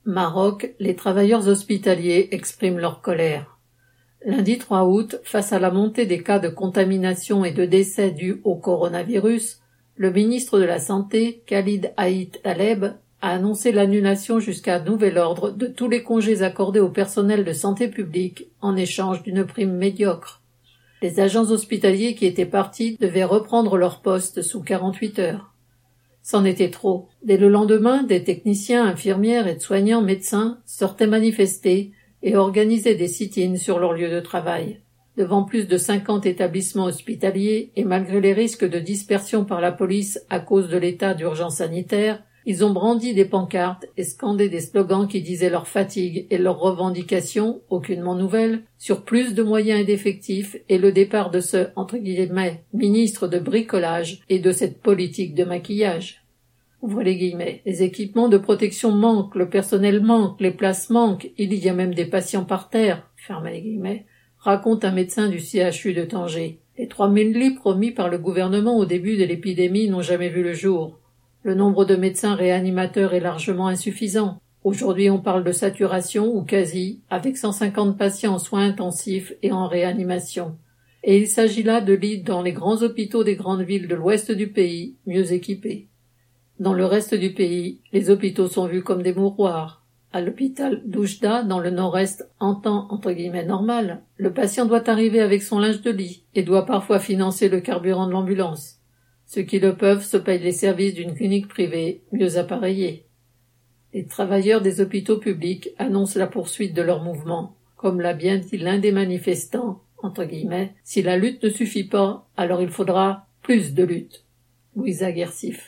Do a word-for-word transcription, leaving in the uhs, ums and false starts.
Maroc, les travailleurs hospitaliers expriment leur colère. Lundi trois août, face à la montée des cas de contamination et de décès dus au coronavirus, le ministre de la Santé, Khalid Aït Taleb, a annoncé l'annulation jusqu'à nouvel ordre de tous les congés accordés au personnel de santé publique en échange d'une prime médiocre. Les agents hospitaliers qui étaient partis devaient reprendre leur poste sous quarante-huit heures. C'en était trop. Dès le lendemain, des techniciens, infirmières, aides-soignants, médecins sortaient manifester et organisaient des sit-ins sur leur lieu de travail. Devant plus de cinquante établissements hospitaliers et malgré les risques de dispersion par la police à cause de l'état d'urgence sanitaire, ils ont brandi des pancartes et scandé des slogans qui disaient leur fatigue et leurs revendications, aucunement nouvelles, sur plus de moyens et d'effectifs et le départ de ce, entre guillemets, ministre de bricolage et de cette politique de maquillage. Ouvrez les guillemets. Les équipements de protection manquent, le personnel manque, les places manquent, il y a même des patients par terre, fermez les guillemets, raconte un médecin du C H U de Tanger. Les trois mille lits promis par le gouvernement au début de l'épidémie n'ont jamais vu le jour. Le nombre de médecins réanimateurs est largement insuffisant. Aujourd'hui, on parle de saturation ou quasi, avec cent cinquante patients en soins intensifs et en réanimation. Et il s'agit là de lits dans les grands hôpitaux des grandes villes de l'ouest du pays, mieux équipés. Dans le reste du pays, les hôpitaux sont vus comme des mouroirs. À l'hôpital d'Oujda, dans le nord-est, en temps entre guillemets normal, le patient doit arriver avec son linge de lit et doit parfois financer le carburant de l'ambulance. Ceux qui le peuvent se payent les services d'une clinique privée, mieux appareillée. Les travailleurs des hôpitaux publics annoncent la poursuite de leur mouvement. Comme l'a bien dit l'un des manifestants, entre guillemets, si la lutte ne suffit pas, alors il faudra plus de lutte. Louisa Guersif.